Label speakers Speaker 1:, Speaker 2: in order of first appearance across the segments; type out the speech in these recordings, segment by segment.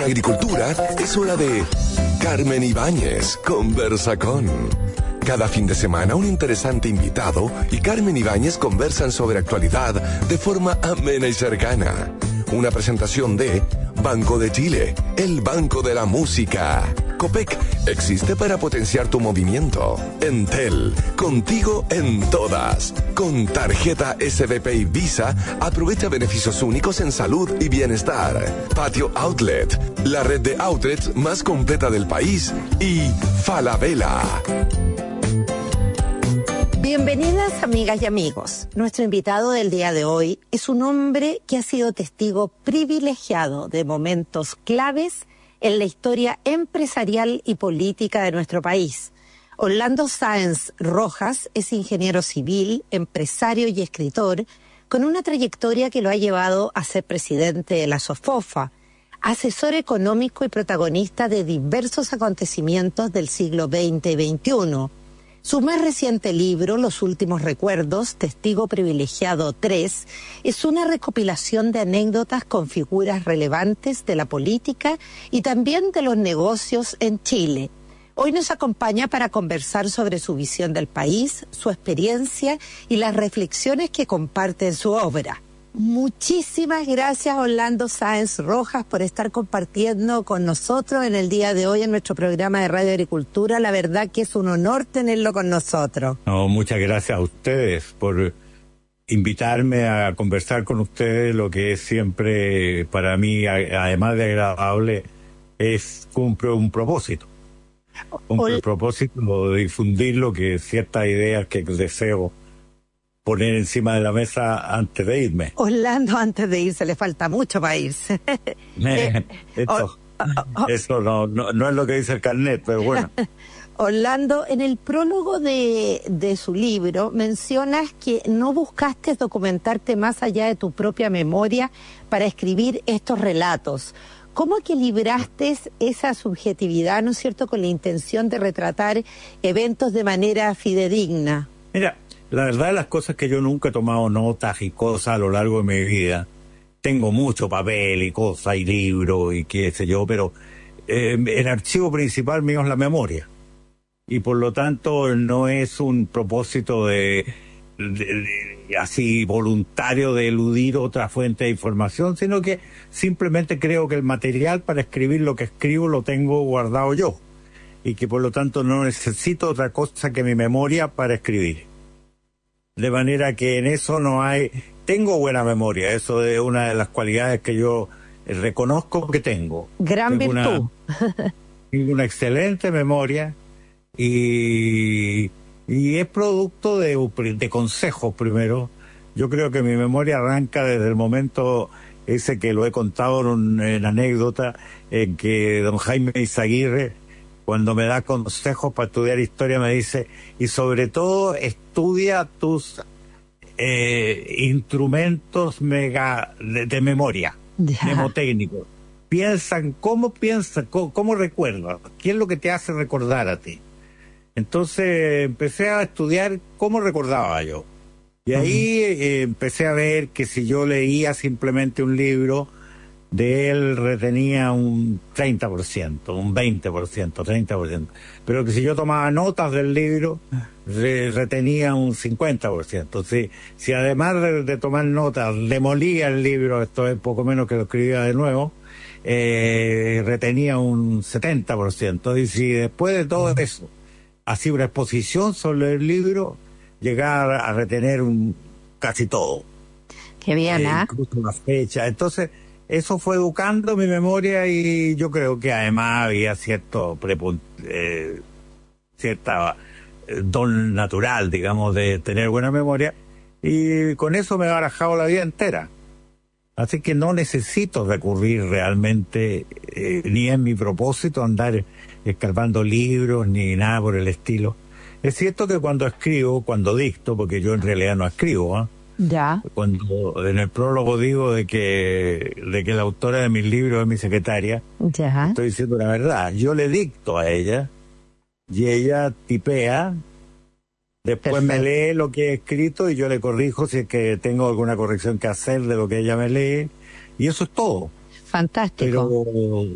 Speaker 1: agricultura es hora de Carmen Ibáñez conversa con. Cada fin de semana un interesante invitado y Carmen Ibáñez conversan sobre actualidad de forma amena y cercana. Una presentación de Banco de Chile, el banco de la música. Copec existe para potenciar tu movimiento. Entel, contigo en todas. Con tarjeta SBP y Visa, aprovecha beneficios únicos en salud y bienestar. Patio Outlet, la red de outlets más completa del país. Y Falabella.
Speaker 2: Bienvenidas, amigas y amigos. Nuestro invitado del día de hoy es un hombre que ha sido testigo privilegiado de momentos claves en la historia empresarial y política de nuestro país. Orlando Sáenz Rojas es ingeniero civil, empresario y escritor, con una trayectoria que lo ha llevado a ser presidente de la SOFOFA, asesor económico y protagonista de diversos acontecimientos del siglo XX y XXI. Su más reciente libro, Los Últimos Recuerdos, Testigo Privilegiado 3, es una recopilación de anécdotas con figuras relevantes de la política y también de los negocios en Chile. Hoy nos acompaña para conversar sobre su visión del país, su experiencia y las reflexiones que comparte en su obra. Muchísimas gracias, Orlando Sáenz Rojas, por estar compartiendo con nosotros en el día de hoy en nuestro programa de Radio Agricultura. La verdad que es un honor tenerlo con nosotros.
Speaker 3: No, muchas gracias a ustedes por invitarme a conversar con ustedes, lo que es siempre para mí, además de agradable, cumple un propósito. Un propósito de difundir lo que ciertas ideas que deseo poner encima de la mesa antes de irme.
Speaker 2: Orlando, antes de irse, le falta mucho para irse.
Speaker 3: Eso no es lo que dice el carnet, pero bueno.
Speaker 2: Orlando, en el prólogo de su libro mencionas que no buscaste documentarte más allá de tu propia memoria para escribir estos relatos. ¿Cómo equilibraste esa subjetividad, ¿no es cierto?, con la intención de retratar eventos de manera fidedigna?
Speaker 3: Mira, la verdad de las cosas es que yo nunca he tomado notas y cosas a lo largo de mi vida. Tengo mucho papel y cosas y libros y qué sé yo, pero el archivo principal mío es la memoria. Y por lo tanto no es un propósito así voluntario de eludir otra fuente de información, sino que simplemente creo que el material para escribir lo que escribo lo tengo guardado yo. Y que por lo tanto no necesito otra cosa que mi memoria para escribir. De manera que en eso no hay... Tengo buena memoria, eso es una de las cualidades que yo reconozco que tengo.
Speaker 2: Gran virtud.
Speaker 3: Tengo una excelente memoria y es producto de consejos primero. Yo creo que mi memoria arranca desde el momento ese que lo he contado en anécdota, en que don Jaime Izaguirre, cuando me da consejos para estudiar historia, me dice, y sobre todo estudia tus instrumentos de memoria, mnemotécnicos. ¿Cómo recuerdas? ¿Qué es lo que te hace recordar a ti? Entonces empecé a estudiar cómo recordaba yo. Y ahí empecé a ver que si yo leía simplemente un libro, de él retenía un 30%, un 20%, 30%. Pero que si yo tomaba notas del libro, retenía un 50%. Si además de tomar notas, demolía el libro, esto es poco menos que lo escribía de nuevo, retenía un 70%. Y si después de todo eso, hacía una exposición sobre el libro, llegaba a retener casi todo.
Speaker 2: Qué bien,
Speaker 3: incluso la fecha. Entonces, eso fue educando mi memoria y yo creo que además había cierta don natural, digamos, de tener buena memoria, y con eso me he barajado la vida entera. Así que no necesito recurrir realmente, ni es mi propósito andar escarbando libros ni nada por el estilo. Es cierto que cuando dicto, porque yo en realidad no escribo,
Speaker 2: Ya.
Speaker 3: Cuando en el prólogo digo de que la autora de mis libros es mi secretaria,
Speaker 2: Ya.
Speaker 3: estoy diciendo la verdad. Yo le dicto a ella y ella tipea, después
Speaker 2: Perfecto.
Speaker 3: me lee lo que he escrito y yo le corrijo si es que tengo alguna corrección que hacer de lo que ella me lee, y eso es todo.
Speaker 2: Fantástico.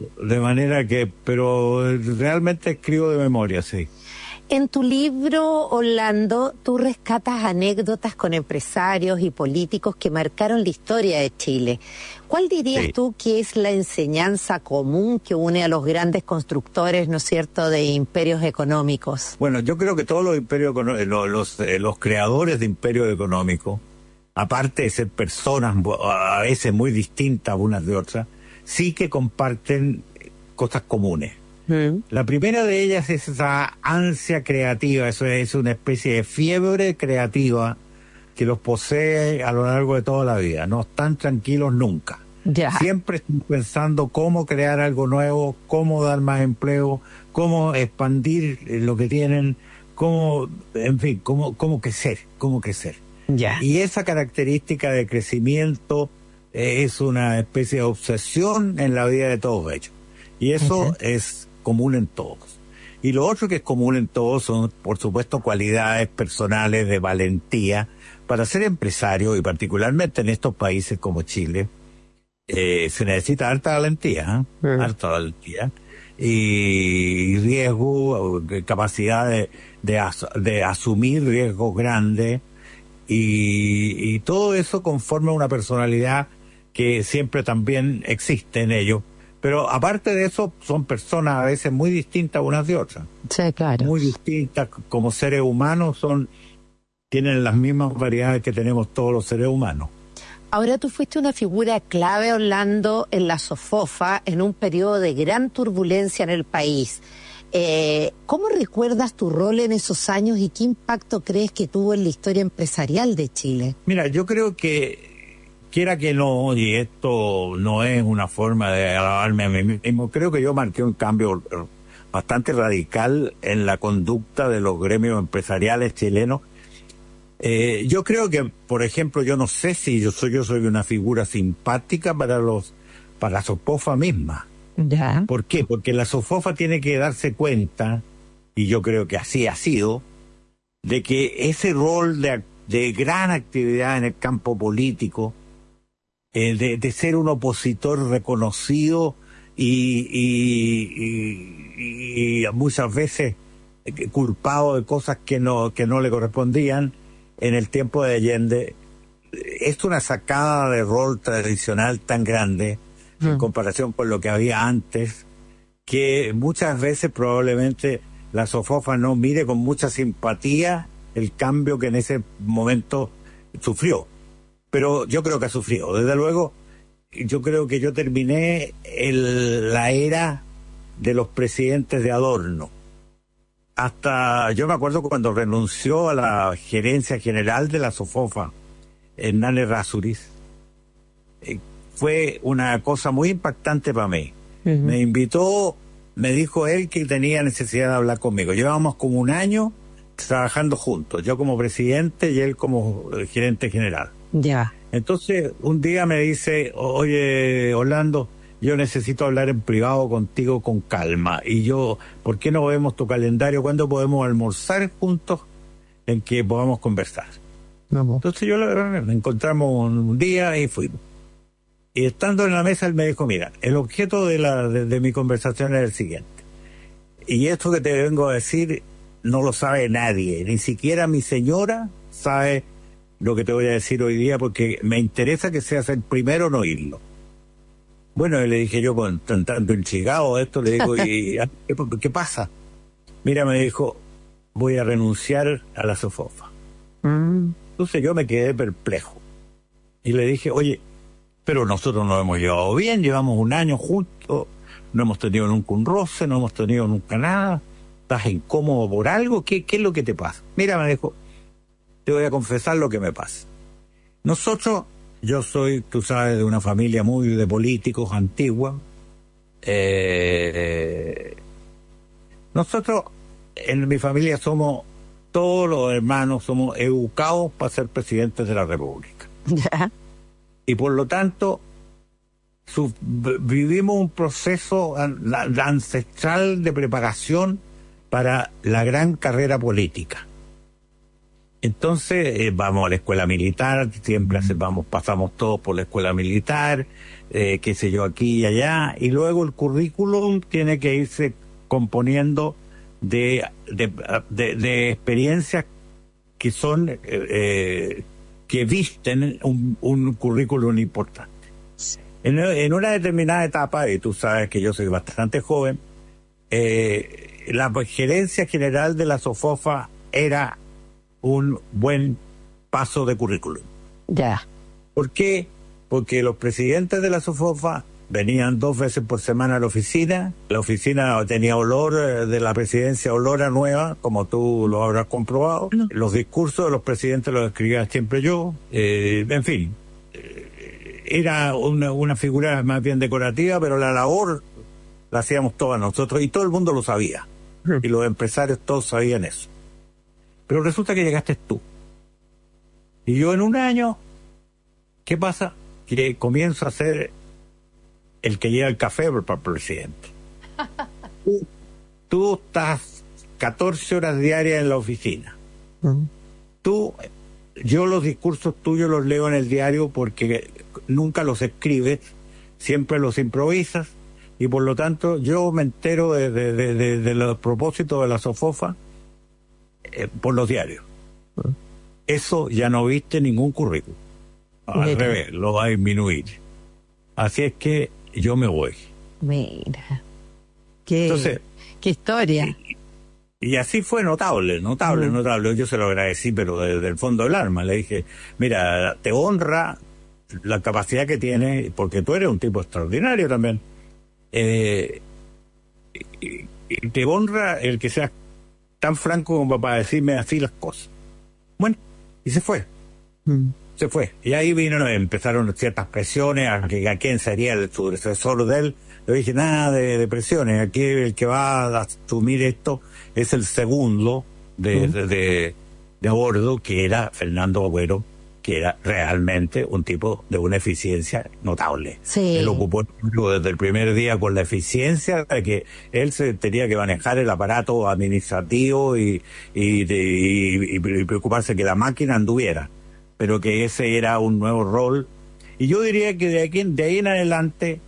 Speaker 3: Pero realmente escribo de memoria, sí.
Speaker 2: En tu libro, Orlando, tú rescatas anécdotas con empresarios y políticos que marcaron la historia de Chile. ¿Cuál dirías tú que es la enseñanza común que une a los grandes constructores, ¿no es cierto?, de imperios económicos?
Speaker 3: Bueno, yo creo que todos los imperios los creadores de imperios económicos, aparte de ser personas a veces muy distintas unas de otras, sí que comparten cosas comunes. La primera de ellas es esa ansia creativa, eso es una especie de fiebre creativa que los posee a lo largo de toda la vida. No están tranquilos nunca.
Speaker 2: Ya.
Speaker 3: Siempre están pensando cómo crear algo nuevo, cómo dar más empleo, cómo expandir lo que tienen, cómo crecer.
Speaker 2: Ya.
Speaker 3: Y esa característica de crecimiento es una especie de obsesión en la vida de todos ellos. Y eso es común en todos. Y lo otro que es común en todos son, por supuesto, cualidades personales de valentía. Para ser empresario, y particularmente en estos países como Chile, se necesita harta valentía, harta valentía, y riesgo, capacidad de asumir riesgos grandes, y todo eso conforma una personalidad que siempre también existe en ellos. Pero aparte de eso, son personas a veces muy distintas unas de otras.
Speaker 2: Sí, claro.
Speaker 3: Muy distintas, como seres humanos, tienen las mismas variedades que tenemos todos los seres humanos.
Speaker 2: Ahora tú fuiste una figura clave, Orlando, en la SOFOFA, en un periodo de gran turbulencia en el país. ¿Cómo recuerdas tu rol en esos años y qué impacto crees que tuvo en la historia empresarial de Chile?
Speaker 3: Mira, yo creo que quiera que no, y esto no es una forma de alabarme a mí mismo, creo que yo marqué un cambio bastante radical en la conducta de los gremios empresariales chilenos. Yo creo que, por ejemplo, yo no sé si yo soy una figura simpática para la SOFOFA misma.
Speaker 2: Ya.
Speaker 3: ¿Por qué? Porque la SOFOFA tiene que darse cuenta, y yo creo que así ha sido, de que ese rol de gran actividad en el campo político, de ser un opositor reconocido y muchas veces culpado de cosas que no le correspondían en el tiempo de Allende, es una sacada de rol tradicional tan grande en comparación con lo que había antes, que muchas veces probablemente la SOFOFA no mire con mucha simpatía el cambio que en ese momento sufrió. Pero yo creo que ha sufrido. Desde luego, yo creo que yo terminé la era de los presidentes de adorno. Yo me acuerdo cuando renunció a la gerencia general de la SOFOFA, Hernán Errázuriz, fue una cosa muy impactante para mí. Me invitó, me dijo él que tenía necesidad de hablar conmigo. Llevábamos como un año trabajando juntos, yo como presidente y él como gerente general.
Speaker 2: Ya.
Speaker 3: Entonces, un día me dice, oye, Orlando, yo necesito hablar en privado contigo con calma. Y yo, ¿por qué no vemos tu calendario? ¿Cuándo podemos almorzar juntos en que podamos conversar?
Speaker 2: Vamos.
Speaker 3: Entonces nos encontramos un día y fuimos. Y estando en la mesa, él me dijo, mira, el objeto de mi conversación es el siguiente. Y esto que te vengo a decir no lo sabe nadie, ni siquiera mi señora sabe lo que te voy a decir hoy día, porque me interesa que seas el primero en oírlo. Bueno, y le dije yo, pues, tanto enchigado esto, le digo, ¿qué pasa? Mira, me dijo, voy a renunciar a la SOFOFA. Entonces yo me quedé perplejo. Y le dije, oye, pero nosotros nos hemos llevado bien, llevamos un año juntos, no hemos tenido nunca un roce, no hemos tenido nunca nada. ¿Estás incómodo por algo? ¿Qué es lo que te pasa? Mira, me dijo, te voy a confesar lo que me pasa. Yo soy, tú sabes, de una familia muy de políticos antigua. Nosotros, en mi familia, todos los hermanos somos educados para ser presidentes de la República.
Speaker 2: Ya.
Speaker 3: Y por lo tanto, vivimos un proceso ancestral de preparación para la gran carrera política. Entonces vamos a la escuela militar, siempre pasamos todos por la escuela militar, qué sé yo, aquí y allá, y luego el currículum tiene que irse componiendo de experiencias que son que visten un currículum importante. En una determinada etapa, y tú sabes que yo soy bastante joven, la gerencia general de la SOFOFA era un buen paso de currículum.
Speaker 2: Ya.
Speaker 3: ¿Por qué? Porque los presidentes de la SOFOFA venían 2 veces por semana a la oficina tenía olor de la presidencia, olor a nueva, como tú lo habrás comprobado. Los discursos de los presidentes los escribía siempre yo, en fin, era una figura más bien decorativa, pero la labor la hacíamos todas nosotros y todo el mundo lo sabía, y los empresarios todos sabían eso. Pero resulta que llegaste tú, y yo en un año, ¿qué pasa? Que comienzo a ser el que lleva el café para el presidente. Tú estás 14 horas diarias en la oficina. Yo los discursos tuyos los leo en el diario porque nunca los escribes, siempre los improvisas, y por lo tanto yo me entero de los propósitos de la SOFOFA por los diarios. Eso ya no viste ningún currículum. Al revés, lo va a disminuir. Así es que yo me voy.
Speaker 2: Mira, qué historia.
Speaker 3: Y así fue notable. Yo se lo agradecí, pero desde el fondo del alma. Le dije, mira, te honra la capacidad que tienes, porque tú eres un tipo extraordinario también. Te honra el que seas tan franco como para decirme así las cosas. Bueno, y se fue. Se fue. Y ahí empezaron ciertas presiones a quién sería el sucesor de él. Le dije, nada de presiones. Aquí el que va a asumir esto es el segundo de a bordo, que era Fernando Agüero, que era realmente un tipo de una eficiencia notable.
Speaker 2: Sí.
Speaker 3: Él ocupó desde el primer día con la eficiencia de que él se tenía que manejar el aparato administrativo y preocuparse que la máquina anduviera, pero que ese era un nuevo rol. Y yo diría que de ahí en adelante,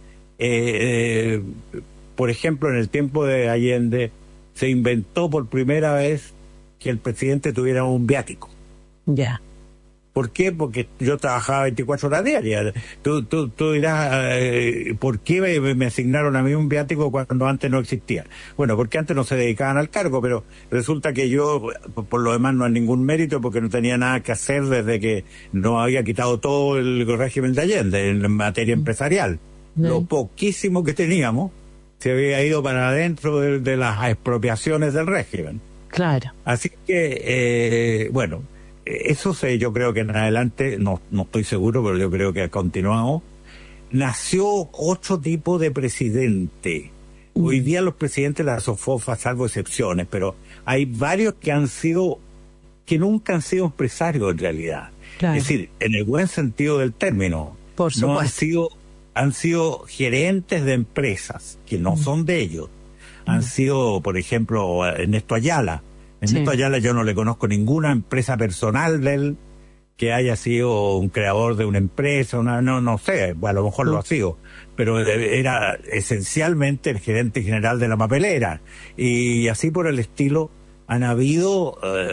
Speaker 3: por ejemplo, en el tiempo de Allende, se inventó por primera vez que el presidente tuviera un viático.
Speaker 2: Ya.
Speaker 3: ¿Por qué? Porque yo trabajaba 24 horas diarias. Tú dirás, ¿por qué me asignaron a mí un viático cuando antes no existía? Bueno, porque antes no se dedicaban al cargo, pero resulta que yo, por lo demás, no hay ningún mérito, porque no tenía nada que hacer desde que no había quitado todo el régimen de Allende en materia empresarial. Lo poquísimo que teníamos se había ido para adentro de las expropiaciones del régimen.
Speaker 2: Claro.
Speaker 3: Así que, bueno, eso yo creo que en adelante, no estoy seguro, pero yo creo que ha continuado. Nació otro tipo de presidente. Hoy día los presidentes de la SOFOFA, salvo excepciones, pero hay varios que nunca han sido empresarios en realidad.
Speaker 2: Claro.
Speaker 3: Es decir, en el buen sentido del término.
Speaker 2: Por supuesto.
Speaker 3: Han sido gerentes de empresas que no son de ellos. Han sido, por ejemplo, Ernesto Ayala. Ernesto Ayala, yo no le conozco ninguna empresa personal de él que haya sido un creador de una empresa, no sé, a lo mejor lo ha sido, pero era esencialmente el gerente general de la papelera. Y así por el estilo han habido,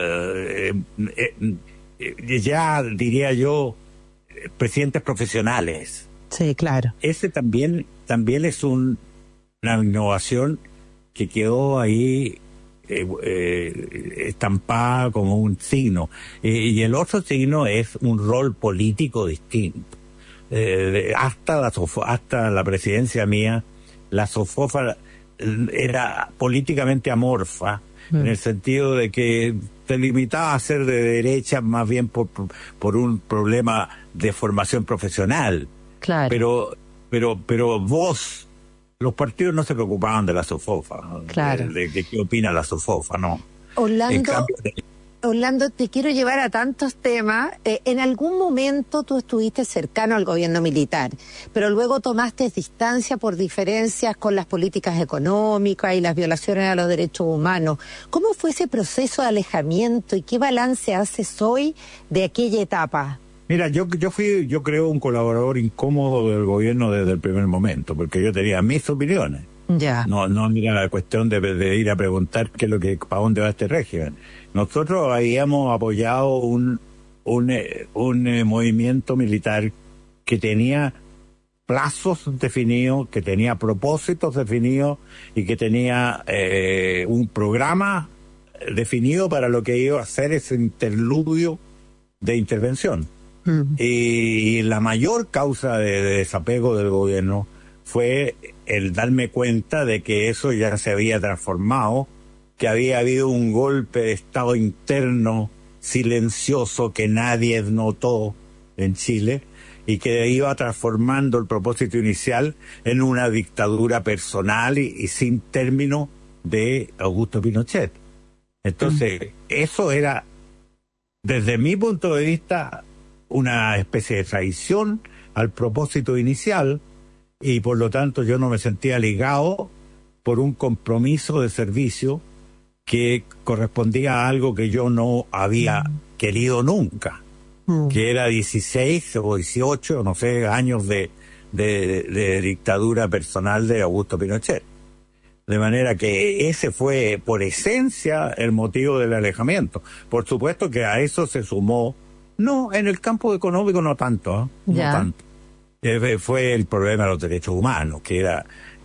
Speaker 3: ya diría yo, presidentes profesionales.
Speaker 2: Sí, claro.
Speaker 3: Ese también es una innovación que quedó ahí estampada como un signo. Y el otro signo es un rol político distinto. Hasta la presidencia mía, la SOFOFA era políticamente amorfa, en el sentido de que se limitaba a ser de derecha más bien por un problema de formación profesional.
Speaker 2: Claro.
Speaker 3: Pero los partidos no se preocupaban de la SOFOFA,
Speaker 2: claro,
Speaker 3: de qué opina la SOFOFA, ¿no?
Speaker 2: Orlando, te quiero llevar a tantos temas. En algún momento tú estuviste cercano al gobierno militar, pero luego tomaste distancia por diferencias con las políticas económicas y las violaciones a los derechos humanos. ¿Cómo fue ese proceso de alejamiento y qué balance haces hoy de aquella etapa?
Speaker 3: Mira, yo creo un colaborador incómodo del gobierno desde el primer momento, porque yo tenía mis opiniones.
Speaker 2: Ya.
Speaker 3: No, mira, la cuestión de ir a preguntar qué es lo que, para dónde va este régimen. Nosotros habíamos apoyado un movimiento militar que tenía plazos definidos, que tenía propósitos definidos y que tenía un programa definido para lo que iba a ser ese interludio de intervención. Y la mayor causa de desapego del gobierno fue el darme cuenta de que eso ya se había transformado, que había habido un golpe de estado interno silencioso que nadie notó en Chile y que iba transformando el propósito inicial en una dictadura personal y sin término de Augusto Pinochet. Entonces, eso era, desde mi punto de vista, una especie de traición al propósito inicial, y por lo tanto yo no me sentía ligado por un compromiso de servicio que correspondía a algo que yo no había querido nunca, que era 16 o 18, no sé, años de dictadura personal de Augusto Pinochet. De manera que ese fue, por esencia, el motivo del alejamiento. Por supuesto que a eso se sumó, no, en el campo económico no tanto, no tanto. Fue el problema de los derechos humanos, que era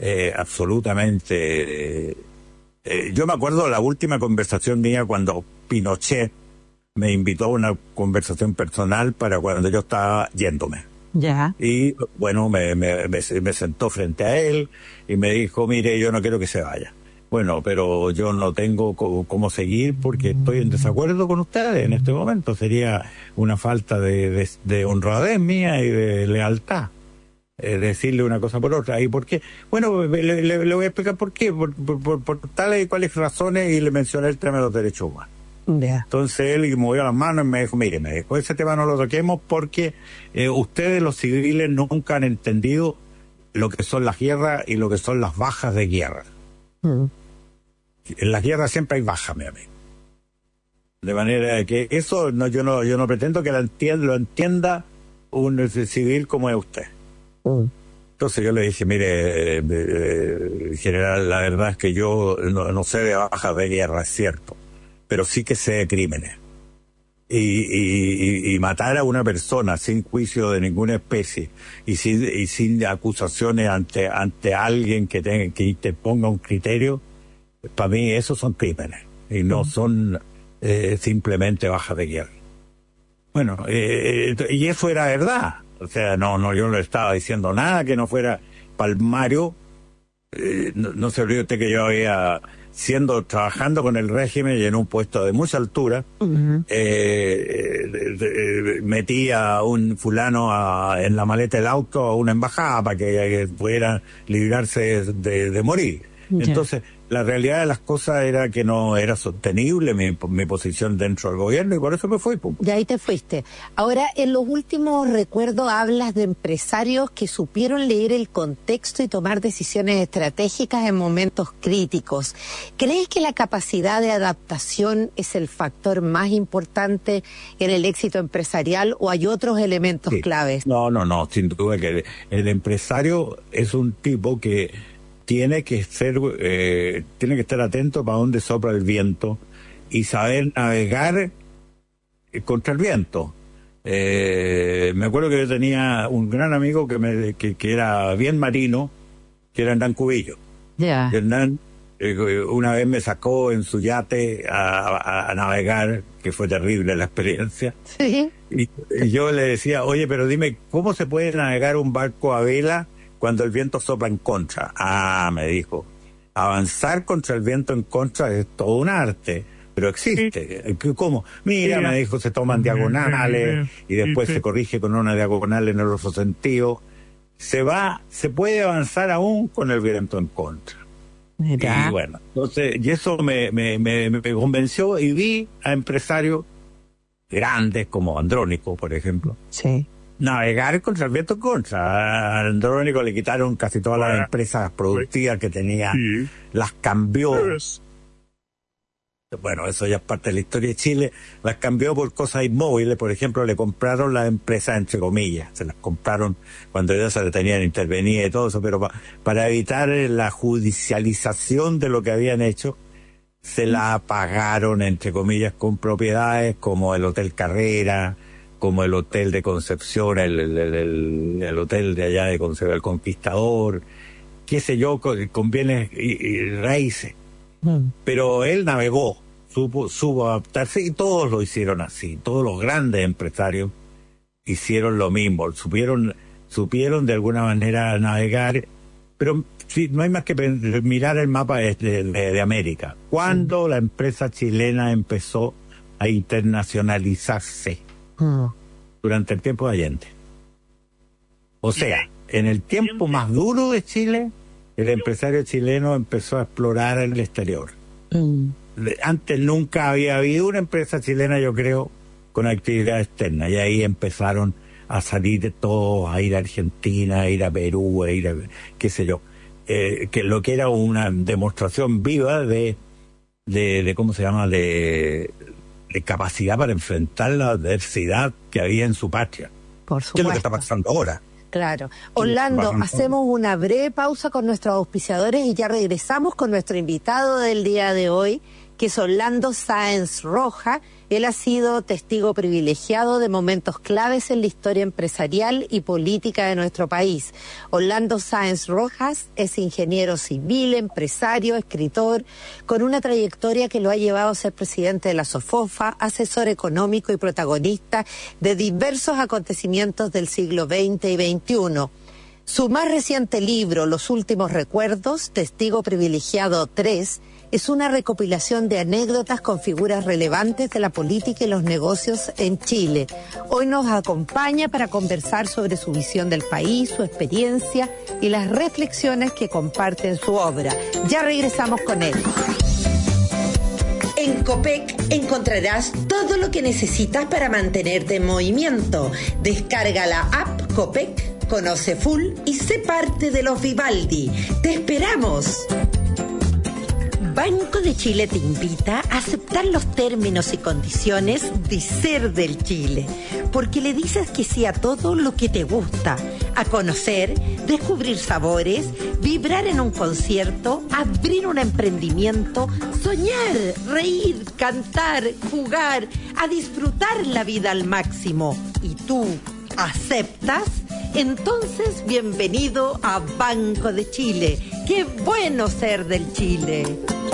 Speaker 3: absolutamente... yo me acuerdo de la última conversación mía cuando Pinochet me invitó a una conversación personal para cuando yo estaba yéndome.
Speaker 2: Ya.
Speaker 3: Y bueno, me sentó frente a él y me dijo, mire, yo no quiero que se vaya. Bueno, pero yo no tengo cómo seguir porque estoy en desacuerdo con ustedes en este momento. Sería una falta de honradez mía y de lealtad. Decirle una cosa por otra. ¿Y por qué? Bueno, le voy a explicar por qué. Por tales y cuáles razones, y le mencioné el tema de los derechos humanos.
Speaker 2: Yeah.
Speaker 3: Entonces él movió las manos y me dijo, ese tema no lo toquemos porque ustedes los civiles nunca han entendido lo que son las guerras y lo que son las bajas de guerra. En las guerras siempre hay bajas, mi amigo. De manera que eso yo no pretendo que lo entienda un civil como es usted. Entonces yo le dije, mire, general, la verdad es que yo no sé de bajas de guerra, es cierto, pero sí que sé de crímenes. Y matar a una persona sin juicio de ninguna especie y sin acusaciones ante alguien que te ponga un criterio, para mí esos son crímenes y no son simplemente bajas de guerra. Bueno, y eso era verdad. O sea, yo no le estaba diciendo nada que no fuera palmario. No se olvide usted que yo había, trabajando con el régimen y en un puesto de mucha altura, metí a un fulano en la maleta del auto a una embajada para que pudiera librarse de morir. Yeah. Entonces, la realidad de las cosas era que no era sostenible mi posición dentro del gobierno y por eso me fui.
Speaker 2: Y ahí te fuiste. Ahora, en los últimos recuerdos hablas de empresarios que supieron leer el contexto y tomar decisiones estratégicas en momentos críticos. ¿Crees que la capacidad de adaptación es el factor más importante en el éxito empresarial o hay otros elementos claves?
Speaker 3: No, sin duda que el empresario es un tipo que tiene que estar atento para dónde sopla el viento y saber navegar contra el viento. Me acuerdo que yo tenía un gran amigo que era bien marino, que era Hernán Cubillo.
Speaker 2: Yeah.
Speaker 3: Hernán una vez me sacó en su yate a navegar, que fue terrible la experiencia.
Speaker 2: Sí.
Speaker 3: Y yo le decía, oye, pero dime, ¿cómo se puede navegar un barco a vela cuando el viento sopla en contra? Me dijo, avanzar contra el viento en contra es todo un arte, pero existe. ¿Cómo? Mira, me dijo, se toman diagonales y después se corrige con una diagonal en el otro sentido. Se puede avanzar aún con el viento en contra.
Speaker 2: Mira.
Speaker 3: Y bueno, entonces, y eso me convenció y vi a empresarios grandes como Andrónico, por ejemplo.
Speaker 2: Sí.
Speaker 3: Navegar contra el viento en contra. A Andrónico le quitaron casi todas las empresas productivas que tenía, las cambió Bueno, eso ya es parte de la historia de Chile. Las cambió por cosas inmóviles. Por ejemplo, le compraron las empresas, entre comillas. Se las compraron cuando ya se le tenían intervenida y todo eso, pero para evitar la judicialización de lo que habían hecho, se la pagaron, entre comillas, con propiedades como el Hotel Carrera, como el Hotel de Concepción, el hotel de allá de Concepción, el Conquistador, qué sé yo, con bienes y raíces. Pero él navegó, supo adaptarse, y todos lo hicieron así. Todos los grandes empresarios hicieron lo mismo, supieron de alguna manera navegar. Pero sí, no hay más que mirar el mapa de América. ¿Cuándo la empresa chilena empezó a internacionalizarse? Durante el tiempo de Allende. O sea, en el tiempo más duro de Chile, el empresario chileno empezó a explorar el exterior. Antes nunca había habido una empresa chilena, yo creo, con actividad externa, y ahí empezaron a salir de todo, a ir a Argentina, a ir a Perú, a ir a qué sé yo, que lo que era una demostración viva de ¿cómo se llama?, de capacidad para enfrentar la adversidad que había en su patria.
Speaker 2: Por supuesto.
Speaker 3: ¿Qué es lo que está pasando ahora?
Speaker 2: Claro. Orlando, hacemos una breve pausa con nuestros auspiciadores y ya regresamos con nuestro invitado del día de hoy, que es Orlando Sáenz Roja. Él ha sido testigo privilegiado de momentos claves en la historia empresarial y política de nuestro país. Orlando Sáenz Rojas es ingeniero civil, empresario, escritor, con una trayectoria que lo ha llevado a ser presidente de la SOFOFA, asesor económico y protagonista de diversos acontecimientos del siglo XX y XXI. Su más reciente libro, Los Últimos Recuerdos, Testigo Privilegiado 3, es una recopilación de anécdotas con figuras relevantes de la política y los negocios en Chile. Hoy nos acompaña para conversar sobre su visión del país, su experiencia y las reflexiones que comparte en su obra. Ya regresamos con él. En Copec encontrarás todo lo que necesitas para mantenerte en movimiento. Descarga la app Copec, conoce full y sé parte de los Vivaldi. ¡Te esperamos! Banco de Chile te invita a aceptar los términos y condiciones de Ser del Chile, porque le dices que sí a todo lo que te gusta, a conocer, descubrir sabores, vibrar en un concierto, abrir un emprendimiento, soñar, reír, cantar, jugar, a disfrutar la vida al máximo. ¿Y tú aceptas? Entonces, bienvenido a Banco de Chile. ¡Qué bueno ser del Chile!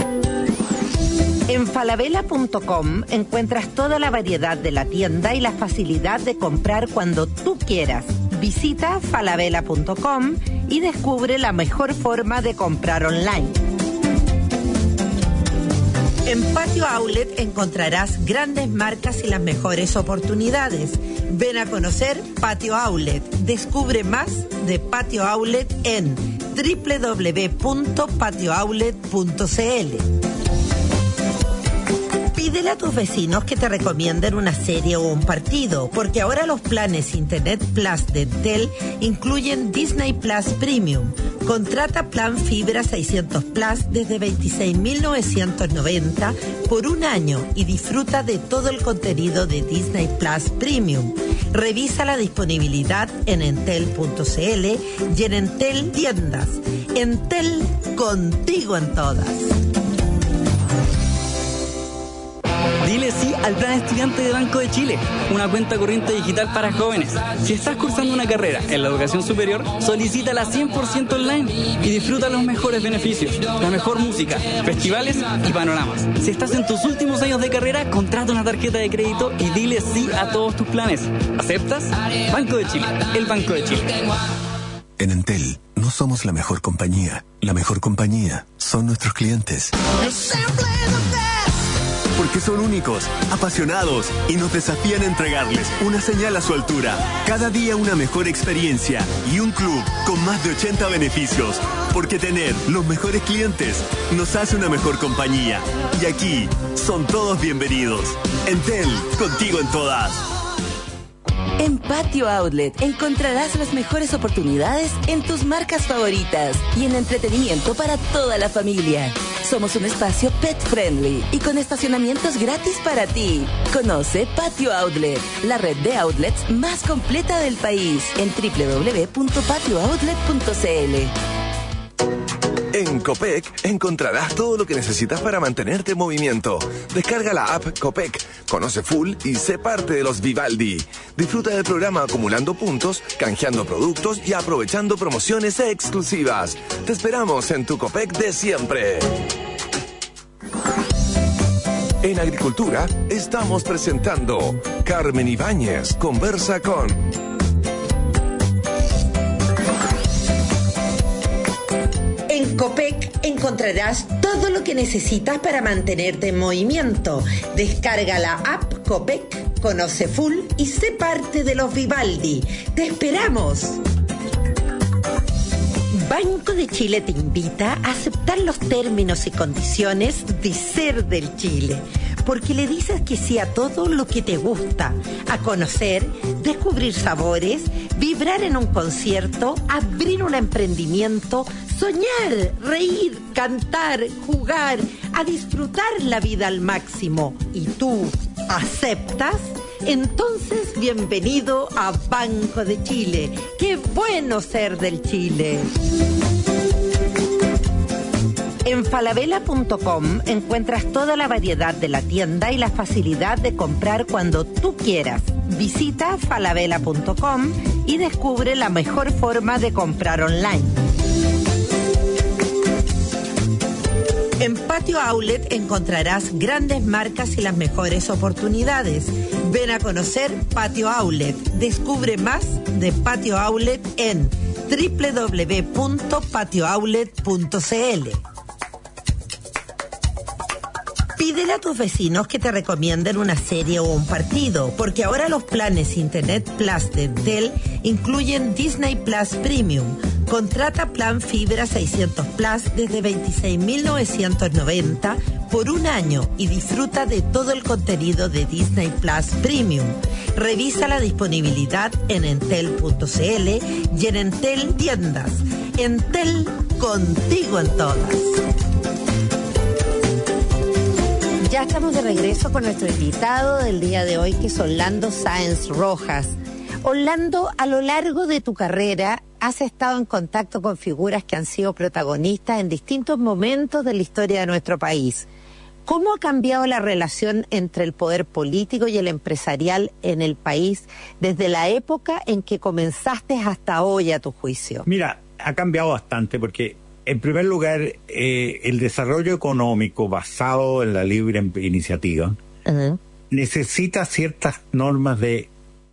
Speaker 2: En falabella.com encuentras toda la variedad de la tienda y la facilidad de comprar cuando tú quieras. Visita falabella.com y descubre la mejor forma de comprar online. En Patio Outlet encontrarás grandes marcas y las mejores oportunidades. Ven a conocer Patio Outlet. Descubre más de Patio Outlet en www.patioutlet.cl. Pídele a tus vecinos que te recomienden una serie o un partido, porque ahora los planes Internet Plus de Entel incluyen Disney Plus Premium. Contrata plan fibra 600 Plus desde 26.990 por un año y disfruta de todo el contenido de Disney Plus Premium. Revisa la disponibilidad en entel.cl y en Entel Tiendas. Entel, contigo en todas.
Speaker 4: Dile sí al Plan Estudiante de Banco de Chile, una cuenta corriente digital para jóvenes. Si estás cursando una carrera en la educación superior, solicítala 100% online y disfruta los mejores beneficios, la mejor música, festivales y panoramas. Si estás en tus últimos años de carrera, contrata una tarjeta de crédito y dile sí a todos tus planes. ¿Aceptas? Banco de Chile, el Banco de Chile.
Speaker 5: En Entel no somos la mejor compañía son nuestros clientes. Porque son únicos, apasionados y nos desafían a entregarles una señal a su altura. Cada día una mejor experiencia y un club con más de 80 beneficios. Porque tener los mejores clientes nos hace una mejor compañía. Y aquí son todos bienvenidos. Entel, contigo en todas.
Speaker 6: En Patio Outlet encontrarás las mejores oportunidades en tus marcas favoritas y en entretenimiento para toda la familia. Somos un espacio pet friendly y con estacionamientos gratis para ti. Conoce Patio Outlet, la red de outlets más completa del país en www.patiooutlet.cl.
Speaker 1: En Copec encontrarás todo lo que necesitas para mantenerte en movimiento. Descarga la app Copec, conoce full y sé parte de los Vivaldi. Disfruta del programa acumulando puntos, canjeando productos y aprovechando promociones exclusivas. Te esperamos en tu Copec de siempre. En Agricultura estamos presentando Carmen Ibáñez conversa con...
Speaker 2: En Copec encontrarás todo lo que necesitas para mantenerte en movimiento. Descarga la app Copec, conoce full y sé parte de los Vivaldi. ¡Te esperamos! Banco de Chile te invita a aceptar los términos y condiciones de Ser del Chile, porque le dices que sí a todo lo que te gusta, a conocer, descubrir sabores, vibrar en un concierto, abrir un emprendimiento, soñar, reír, cantar, jugar, a disfrutar la vida al máximo. ¿Y tú aceptas? Entonces, bienvenido a Banco de Chile. ¡Qué bueno ser del Chile! En falabella.com encuentras toda la variedad de la tienda y la facilidad de comprar cuando tú quieras. Visita falabella.com y descubre la mejor forma de comprar online. En Patio Outlet encontrarás grandes marcas y las mejores oportunidades. Ven a conocer Patio Outlet. Descubre más de Patio Outlet en www.patiooutlet.cl. Pídele a tus vecinos que te recomienden una serie o un partido, porque ahora los planes Internet Plus de Entel incluyen Disney Plus Premium. Contrata plan fibra 600 Plus desde 26.990 por un año y disfruta de todo el contenido de Disney Plus Premium. Revisa la disponibilidad en entel.cl y en Entel Tiendas. Entel, contigo en todas. Ya estamos de regreso con nuestro invitado del día de hoy, que es Orlando Sáenz Rojas. Orlando, a lo largo de tu carrera has estado en contacto con figuras que han sido protagonistas en distintos momentos de la historia de nuestro país. ¿Cómo ha cambiado la relación entre el poder político y el empresarial en el país desde la época en que comenzaste hasta hoy, a tu juicio?
Speaker 3: Mira, ha cambiado bastante porque, en primer lugar, el desarrollo económico basado en la libre iniciativa necesita ciertas normas de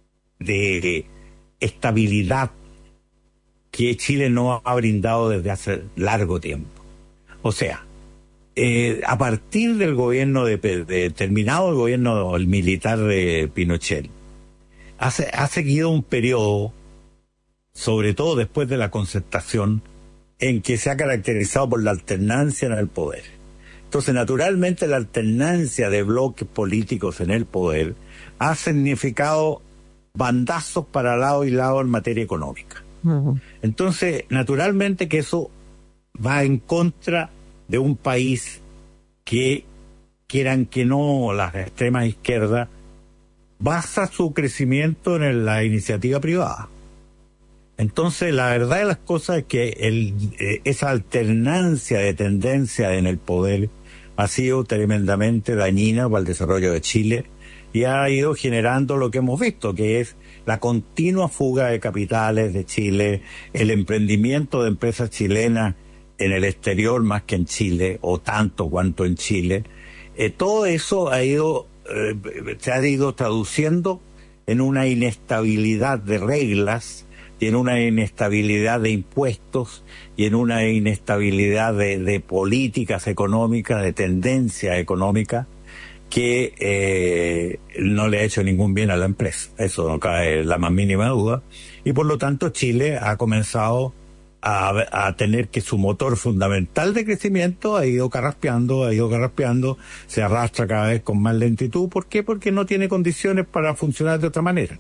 Speaker 3: estabilidad que Chile no ha brindado desde hace largo tiempo. O sea, a partir del gobierno terminado el gobierno militar de Pinochet, ha seguido un periodo, sobre todo después de la Concertación, en que se ha caracterizado por la alternancia en el poder. Entonces, naturalmente, la alternancia de bloques políticos en el poder ha significado bandazos para lado y lado en materia económica. Entonces, naturalmente que eso va en contra de un país que, quieran que no, las extremas izquierdas, basa su crecimiento en la iniciativa privada. Entonces, la verdad de las cosas es que esa alternancia de tendencia en el poder ha sido tremendamente dañina para el desarrollo de Chile y ha ido generando lo que hemos visto, que es la continua fuga de capitales de Chile, el emprendimiento de empresas chilenas en el exterior más que en Chile, o tanto cuanto en Chile. Todo eso se ha ido traduciendo en una inestabilidad de reglas, y en una inestabilidad de impuestos, y en una inestabilidad de políticas económicas, de tendencia económica, que no le ha hecho ningún bien a la empresa. Eso no cabe la más mínima duda. Y por lo tanto Chile ha comenzado a tener que su motor fundamental de crecimiento ha ido carraspeando, se arrastra cada vez con más lentitud. ¿Por qué? Porque no tiene condiciones para funcionar de otra manera.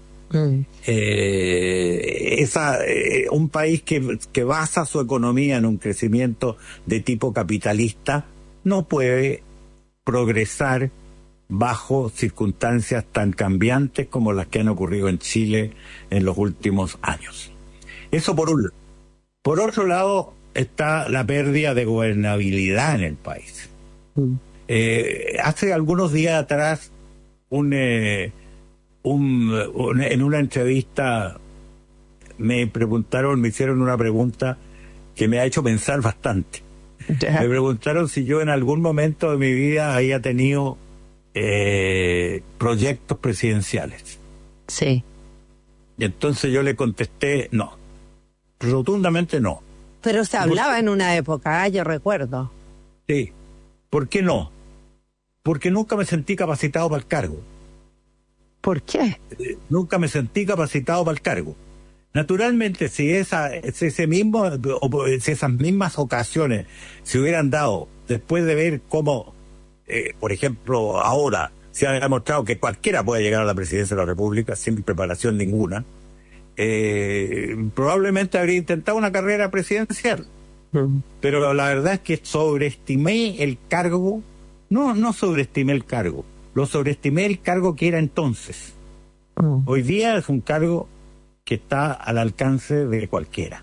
Speaker 3: Un país que basa su economía en un crecimiento de tipo capitalista no puede progresar bajo circunstancias tan cambiantes como las que han ocurrido en Chile en los últimos años. Eso por un lado. Por otro lado está la pérdida de gobernabilidad en el país. Hace algunos días atrás, en una entrevista me hicieron una pregunta que me ha hecho pensar bastante. Me preguntaron si yo en algún momento de mi vida había tenido proyectos presidenciales.
Speaker 2: Sí.
Speaker 3: Y entonces yo le contesté, no, rotundamente no.
Speaker 2: Pero se hablaba en una época, yo recuerdo.
Speaker 3: Sí. ¿Por qué no? Porque nunca me sentí capacitado para el cargo.
Speaker 2: ¿Por qué?
Speaker 3: Nunca me sentí capacitado para el cargo. Naturalmente, si esas mismas ocasiones se hubieran dado después de ver cómo, por ejemplo, ahora se ha demostrado que cualquiera puede llegar a la presidencia de la República sin preparación ninguna, probablemente habría intentado una carrera presidencial. Pero la verdad es que sobreestimé el cargo. No sobreestimé el cargo, lo sobreestimé el cargo que era entonces. Hoy día es un cargo que está al alcance de cualquiera.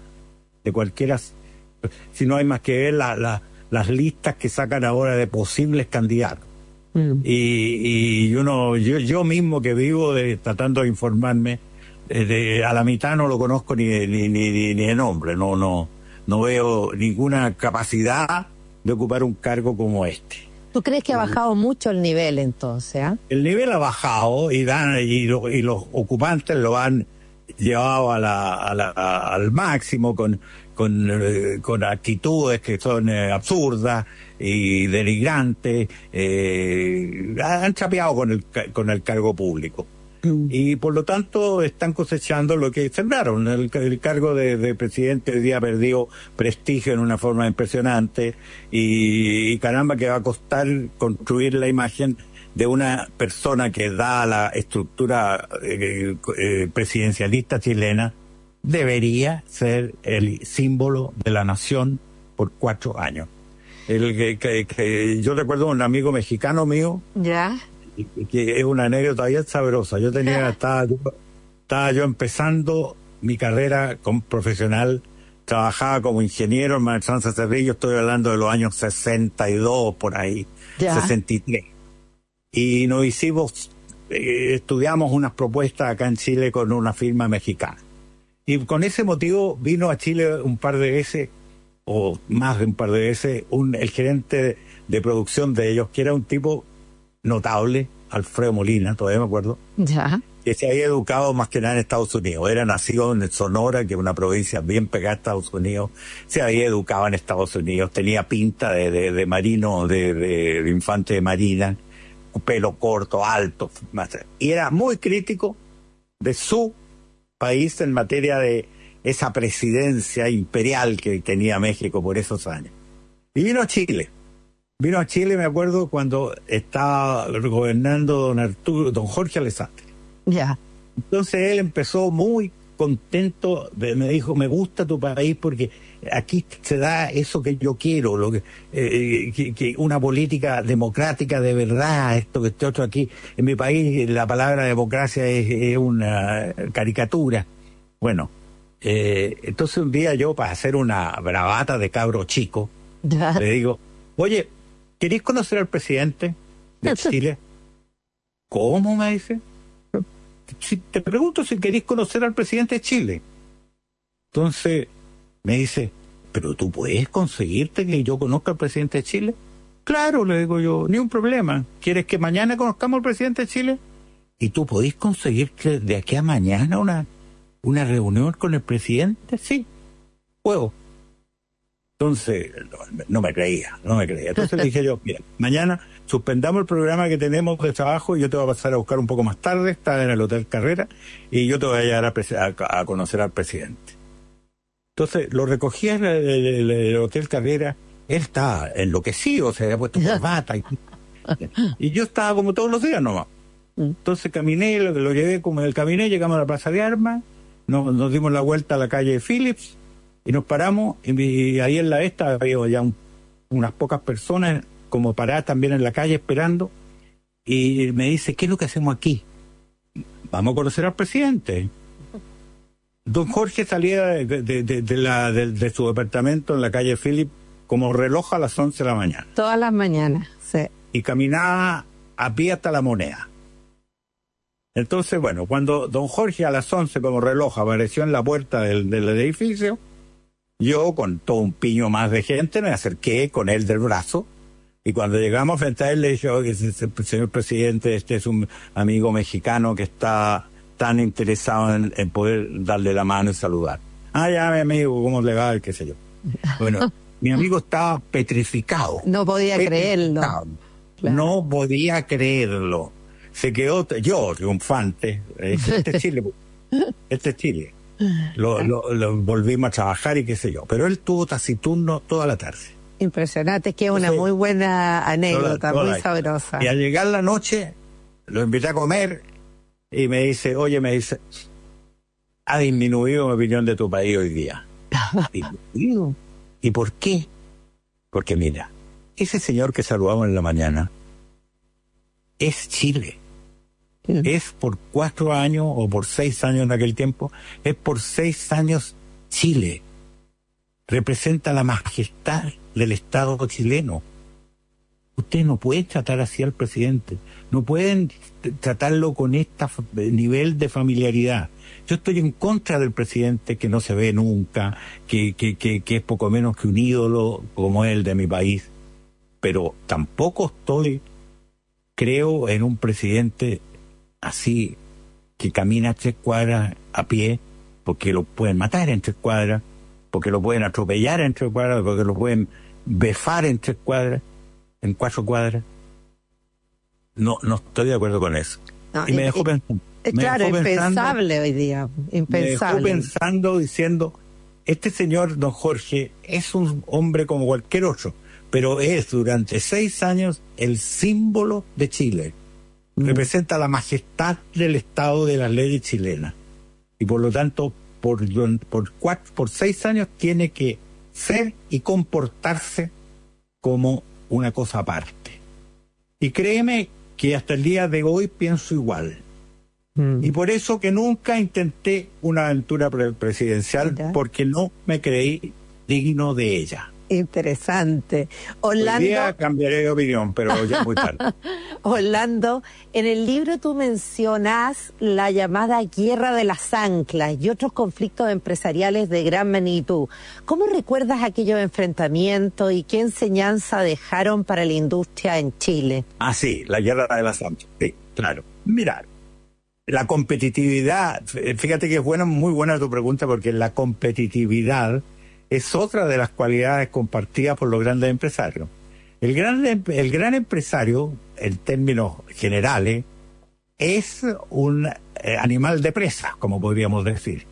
Speaker 3: Si no hay más que ver las listas que sacan ahora de posibles candidatos. Y yo mismo que vivo tratando de informarme, a la mitad no lo conozco ni de nombre, no veo ninguna capacidad de ocupar un cargo como este.
Speaker 2: ¿Tú crees que ha bajado mucho el nivel entonces? El
Speaker 3: nivel ha bajado y los ocupantes lo han llevado al máximo con actitudes que son absurdas y denigrantes. Han chapeado con el cargo público. Y por lo tanto están cosechando lo que sembraron. El cargo de presidente hoy día ha perdido prestigio en una forma impresionante y caramba que va a costar construir la imagen de una persona que da la estructura presidencialista chilena. Debería ser el símbolo de la nación por 4 años. Yo recuerdo un amigo mexicano mío, que es una anécdota bien sabrosa. Estaba yo empezando mi carrera como profesional, trabajaba como ingeniero en Maestranza Cerrillo, estoy hablando de los años 62 por ahí, 63. Y nos estudiamos unas propuestas acá en Chile con una firma mexicana. Y con ese motivo vino a Chile un par de veces, o más de un par de veces, el gerente de producción de ellos, que era un tipo notable, Alfredo Molina, todavía me acuerdo, que se había educado más que nada en Estados Unidos. Era nacido en Sonora, que es una provincia bien pegada a Estados Unidos, se había educado en Estados Unidos, tenía pinta de marino, de infante de marina, pelo corto, alto, y era muy crítico de su país en materia de esa presidencia imperial que tenía México por esos años. Y vino a Chile, me acuerdo, cuando estaba gobernando don Jorge Alessandri. Entonces él empezó muy contento, me dijo, me gusta tu país porque aquí se da eso que yo quiero, que una política democrática de verdad, esto que este otro aquí. En mi país la palabra democracia es una caricatura. Bueno, entonces un día yo, para hacer una bravata de cabro chico, le digo, oye, ¿queréis conocer al presidente de Chile? ¿Cómo? Me dice. Te pregunto si queréis conocer al presidente de Chile. Entonces me dice, ¿pero tú puedes conseguirte que yo conozca al presidente de Chile? Claro, le digo yo, ni un problema. ¿Quieres que mañana conozcamos al presidente de Chile? ¿Y tú podés conseguirte de aquí a mañana una reunión con el presidente? Sí, puedo. Entonces, no me creía. Entonces le dije yo, mira, mañana suspendamos el programa que tenemos de trabajo y yo te voy a pasar a buscar un poco más tarde, está en el Hotel Carrera, y yo te voy a llevar a conocer al presidente. Entonces, lo recogí en el Hotel Carrera, él estaba enloquecido, se había puesto corbata, y yo estaba como todos los días nomás. Entonces caminé, lo llevé como el caminé, llegamos a la Plaza de Armas, nos dimos la vuelta a la calle Phillips, y nos paramos, y ahí en la había ya unas pocas personas como parada también en la calle esperando, y me dice, ¿qué es lo que hacemos aquí? Vamos a conocer al presidente. Don Jorge salía de su departamento en la calle Philip como reloj a las 11 de la mañana.
Speaker 2: Todas las mañanas, sí.
Speaker 3: Y caminaba a pie hasta la Moneda. Entonces, bueno, cuando don Jorge a las 11 como reloj apareció en la puerta del edificio, yo con todo un piño más de gente me acerqué con él del brazo, y cuando llegamos frente a él le dije, oye, señor presidente, este es un amigo mexicano que está tan interesado en poder darle la mano y saludar. Ya, mi amigo, ¿cómo le va? Qué sé yo. Bueno, mi amigo estaba petrificado.
Speaker 2: No podía creerlo.
Speaker 3: Claro. No podía creerlo. Se quedó, yo, triunfante, este es Chile. Este es Chile. Lo volvimos a trabajar y qué sé yo. Pero él estuvo taciturno toda la tarde.
Speaker 2: Impresionante, es que es una muy buena anécdota, muy sabrosa.
Speaker 3: Y al llegar la noche, lo invité a comer y me dice, ha disminuido mi opinión de tu país hoy día. ¿Y por qué? Porque mira, ese señor que saludamos en la mañana es Chile. Es por 4 años o por 6 años en aquel tiempo, es por 6 años Chile. Representa la majestad del Estado chileno. Ustedes no pueden tratar así al presidente, no pueden tratarlo con este nivel de familiaridad. Yo estoy en contra del presidente que no se ve nunca, que es poco menos que un ídolo como el de mi país, pero tampoco creo en un presidente así, que camina 3 cuadras a pie, porque lo pueden matar en 3 cuadras, porque lo pueden atropellar en 3 cuadras, porque lo pueden befar en 3 cuadras, en 4 cuadras. No estoy de acuerdo con eso.
Speaker 2: No,
Speaker 3: y me dejó pensando.
Speaker 2: Claro, impensable hoy día, impensable.
Speaker 3: Me dejó pensando, diciendo, este señor, don Jorge, es un hombre como cualquier otro, pero es durante 6 años el símbolo de Chile. Representa la majestad del Estado de las leyes chilenas. Y por lo tanto, por 6 años tiene que ser y comportarse como una cosa aparte. Y créeme que hasta el día de hoy pienso igual. Y por eso que nunca intenté una aventura presidencial, porque no me creí digno de ella.
Speaker 2: Interesante. Orlando,
Speaker 3: hoy día cambiaré de opinión, pero ya es muy tarde.
Speaker 2: Orlando, en el libro tú mencionas la llamada guerra de las anclas y otros conflictos empresariales de gran magnitud. ¿Cómo recuerdas aquellos enfrentamientos y qué enseñanza dejaron para la industria en Chile?
Speaker 3: Sí, la guerra de las anclas. Sí, claro. Mira, la competitividad, fíjate que es muy buena tu pregunta, porque la competitividad es otra de las cualidades compartidas por los grandes empresarios. El gran empresario, en términos generales, es un animal de presa, como podríamos decir.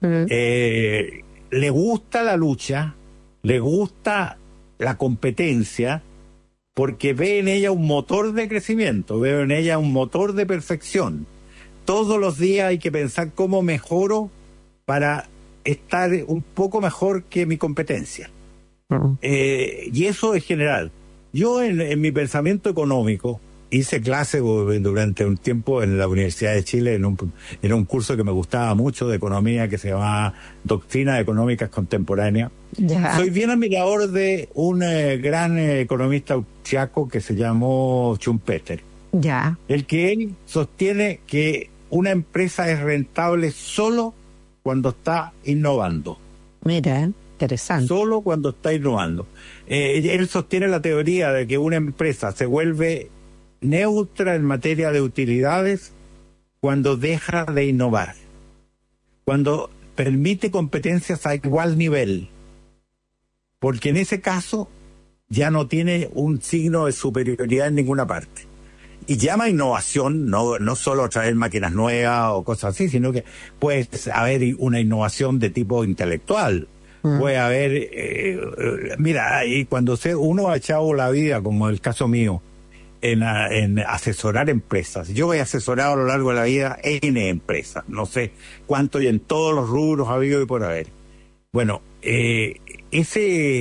Speaker 3: Le gusta la lucha, le gusta la competencia, porque ve en ella un motor de crecimiento, ve en ella un motor de perfección. Todos los días hay que pensar cómo mejoro para estar un poco mejor que mi competencia. Y eso es general. Yo en mi pensamiento económico hice clase durante un tiempo en la Universidad de Chile, en un curso que me gustaba mucho de economía, que se llamaba Doctrinas Económicas Contemporáneas. Soy bien admirador de un gran economista austriaco que se llamó Schumpeter. El que él sostiene que una empresa es rentable solo cuando está innovando.
Speaker 2: Mira, interesante.
Speaker 3: Solo cuando está innovando. Él sostiene la teoría de que una empresa se vuelve neutra en materia de utilidades cuando deja de innovar, cuando permite competencias a igual nivel, porque en ese caso ya no tiene un signo de superioridad en ninguna parte. Y llama innovación no solo traer máquinas nuevas o cosas así, sino que puede haber una innovación de tipo intelectual. Puede haber, mira, y cuando uno ha echado la vida, como el caso mío, en asesorar empresas. Yo he asesorado a lo largo de la vida N empresas, no sé cuánto, y en todos los rubros habido y por haber. Bueno, ese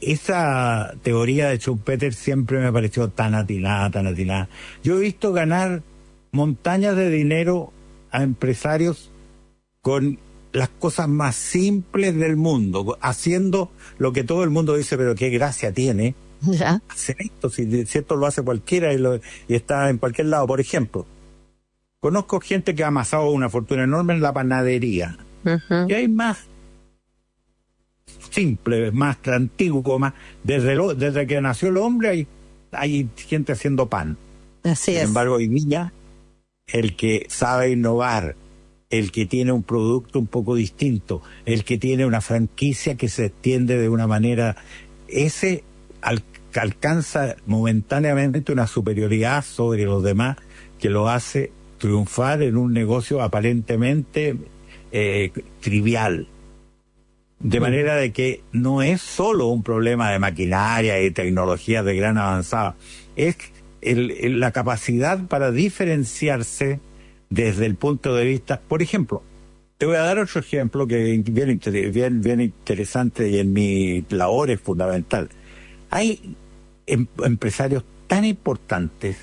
Speaker 3: esa teoría de Schumpeter siempre me pareció tan atinada, tan atinada. Yo he visto ganar montañas de dinero a empresarios con las cosas más simples del mundo, haciendo lo que todo el mundo dice, pero qué gracia tiene.
Speaker 2: ¿Ya?
Speaker 3: Hacer esto, si esto lo hace cualquiera y está en cualquier lado. Por ejemplo, conozco gente que ha amasado una fortuna enorme en la panadería.
Speaker 2: Uh-huh.
Speaker 3: Y hay más simple, más antiguo, más desde que nació el hombre hay gente haciendo pan.
Speaker 2: Así
Speaker 3: Sin
Speaker 2: es.
Speaker 3: embargo, hoy día, el que sabe innovar, el que tiene un producto un poco distinto, el que tiene una franquicia que se extiende de una manera, ese alcanza momentáneamente una superioridad sobre los demás que lo hace triunfar en un negocio aparentemente trivial. De manera de que no es solo un problema de maquinaria y tecnología de gran avanzada, es la capacidad para diferenciarse desde el punto de vista. Por ejemplo, te voy a dar otro ejemplo que es bien interesante y en mi labor es fundamental. Hay empresarios tan importantes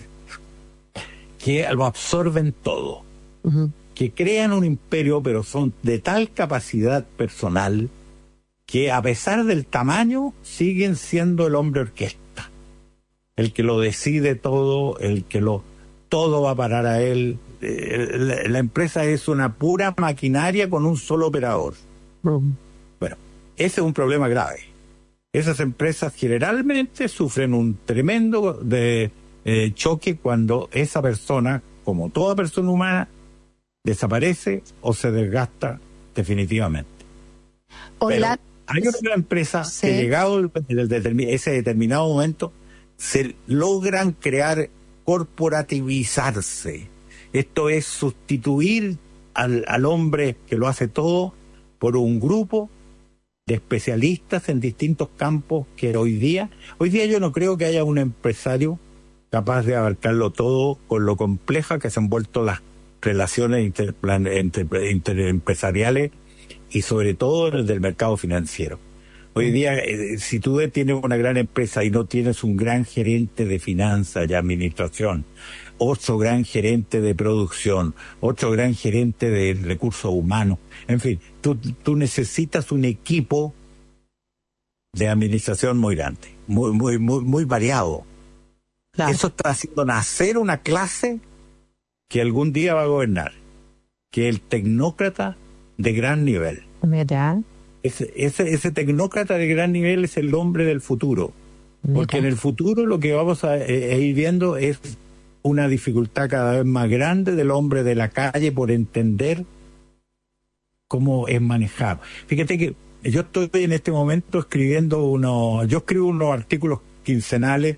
Speaker 3: que lo absorben todo,
Speaker 2: Uh-huh.
Speaker 3: que crean un imperio, pero son de tal capacidad personal que a pesar del tamaño siguen siendo el hombre orquesta, el que lo decide todo, todo va a parar a él. La empresa es una pura maquinaria con un solo operador.
Speaker 2: Uh-huh.
Speaker 3: Bueno, ese es un problema grave. Esas empresas generalmente sufren un tremendo choque cuando esa persona, como toda persona humana, desaparece o se desgasta definitivamente.
Speaker 2: Hola.
Speaker 3: Pero hay otra empresa
Speaker 2: Sí.
Speaker 3: que llegado ese determinado momento se logran crear, corporativizarse. Esto es sustituir al hombre que lo hace todo por un grupo de especialistas en distintos campos que hoy día yo no creo que haya un empresario capaz de abarcarlo todo con lo compleja que se han vuelto las relaciones interempresariales y sobre todo desde el mercado financiero. Hoy día, si tú tienes una gran empresa y no tienes un gran gerente de finanzas y administración, otro gran gerente de producción, otro gran gerente de recursos humanos, en fin, tú necesitas un equipo de administración muy grande, muy variado.
Speaker 2: Claro.
Speaker 3: Eso está haciendo nacer una clase que algún día va a gobernar, que es el tecnócrata de gran nivel.
Speaker 2: Mira.
Speaker 3: Ese tecnócrata de gran nivel es el hombre del futuro, porque en el futuro lo que vamos a ir viendo es una dificultad cada vez más grande del hombre de la calle por entender cómo es manejado. Fíjate que yo estoy en este momento escribiendo yo escribo unos artículos quincenales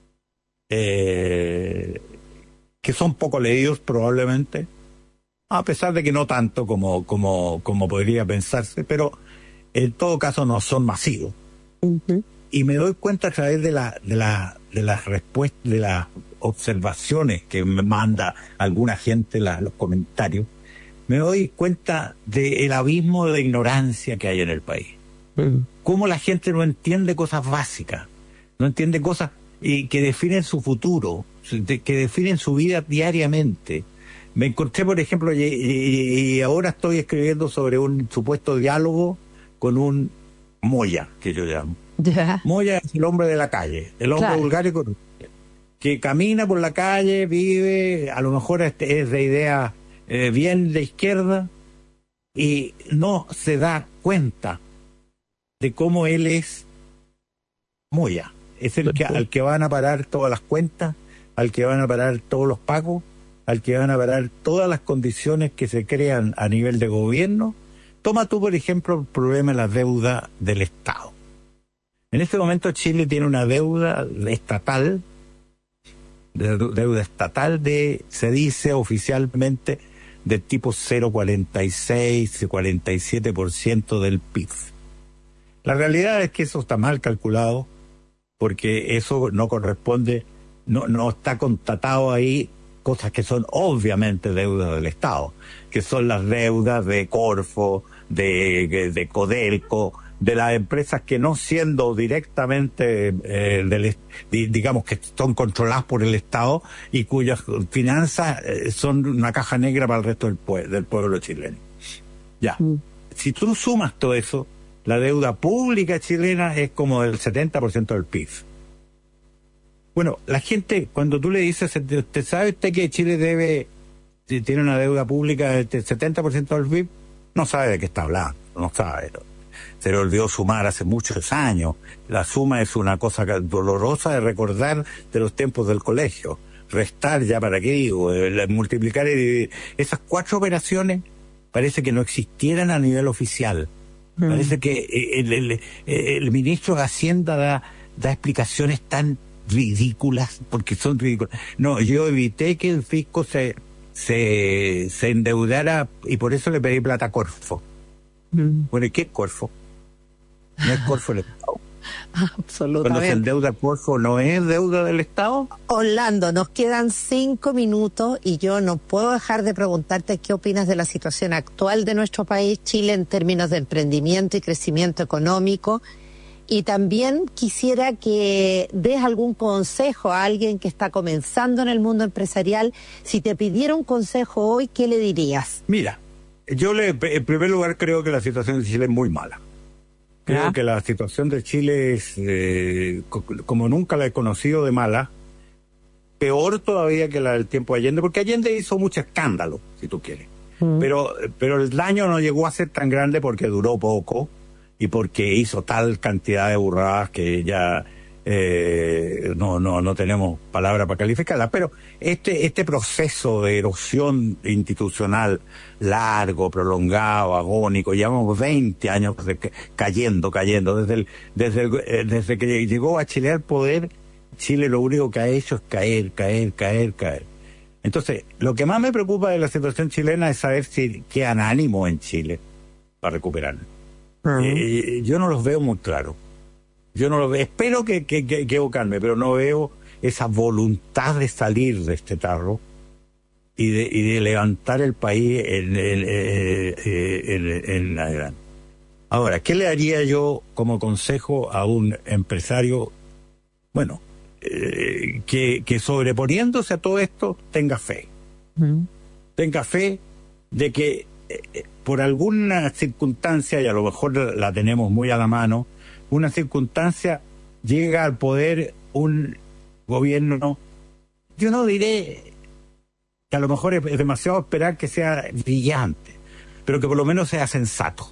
Speaker 3: que son poco leídos probablemente, a pesar de que no tanto como podría pensarse, pero en todo caso no son masivos.
Speaker 2: Uh-huh.
Speaker 3: Y me doy cuenta a través de las respuestas, de las observaciones que me manda alguna gente, los comentarios, me doy cuenta del abismo de ignorancia que hay en el país.
Speaker 2: Uh-huh.
Speaker 3: Cómo la gente no entiende cosas básicas, no entiende cosas y que definen su futuro, que definen su vida diariamente. Me encontré, por ejemplo, y ahora estoy escribiendo sobre un supuesto diálogo con un Moya, que yo llamo.
Speaker 2: Ya.
Speaker 3: Moya es el hombre de la calle, el hombre
Speaker 2: Claro.
Speaker 3: vulgar y corrupto, que camina por la calle, vive, a lo mejor es de idea bien de izquierda, y no se da cuenta de cómo él es Moya. Es el al que van a parar todas las cuentas, al que van a parar todos los pagos, al que van a parar todas las condiciones que se crean a nivel de gobierno. Toma tú, por ejemplo, el problema de la deuda del Estado. En este momento Chile tiene una deuda estatal, se dice oficialmente, de tipo 0,46, 47% del PIB. La realidad es que eso está mal calculado, porque eso no corresponde, no está constatado ahí cosas que son obviamente deudas del Estado, que son las deudas de Corfo, de Codelco, de las empresas que no siendo directamente, digamos que son controladas por el Estado y cuyas finanzas son una caja negra para el resto del pueblo chileno. Ya. Si tú sumas todo eso, la deuda pública chilena es como del 70% del PIB. Bueno, la gente, cuando tú le dices, ¿usted sabe usted que Chile tiene una deuda pública del 70% del PIB? No sabe de qué está hablando, no sabe. Se le olvidó sumar hace muchos años. La suma es una cosa dolorosa de recordar de los tiempos del colegio. Restar, ya para qué digo, multiplicar y dividir. Esas 4 operaciones parece que no existieran a nivel oficial. Parece que el ministro de Hacienda da explicaciones tan ridículas, porque son ridículas. No, yo evité que el fisco se endeudara y por eso le pedí plata a Corfo. Bueno, ¿y qué es Corfo? ¿No es Corfo el Estado?
Speaker 2: Absolutamente.
Speaker 3: Cuando se endeuda Corfo, ¿no es deuda del Estado?
Speaker 2: Orlando, nos quedan 5 minutos y yo no puedo dejar de preguntarte qué opinas de la situación actual de nuestro país, Chile, en términos de emprendimiento y crecimiento económico. Y también quisiera que des algún consejo a alguien que está comenzando en el mundo empresarial. Si te pidiera un consejo hoy, ¿qué le dirías?
Speaker 3: Mira, yo en primer lugar creo que la situación de Chile es muy mala. Creo que la situación de Chile es, como nunca la he conocido, de mala. Peor todavía que la del tiempo de Allende, porque Allende hizo mucho escándalo, si tú quieres. Pero el daño no llegó a ser tan grande porque duró poco y porque hizo tal cantidad de burradas que ya no tenemos palabra para calificarla. Pero este proceso de erosión institucional largo, prolongado, agónico, llevamos 20 años cayendo, desde que llegó a Chile al poder. Chile lo único que ha hecho es caer. Entonces, lo que más me preocupa de la situación chilena es saber si quedan ánimo en Chile para recuperar. Yo no los veo muy claros. Yo no lo veo. Espero que equivocarme, pero no veo esa voluntad de salir de este tarro y de levantar el país en adelante. Ahora, ¿qué le haría yo como consejo a un empresario? Bueno, que sobreponiéndose a todo esto tenga fe. Tenga fe de que por alguna circunstancia, y a lo mejor la tenemos muy a la mano, una circunstancia llega al poder un gobierno, yo no diré que a lo mejor es demasiado esperar que sea brillante, pero que por lo menos sea sensato,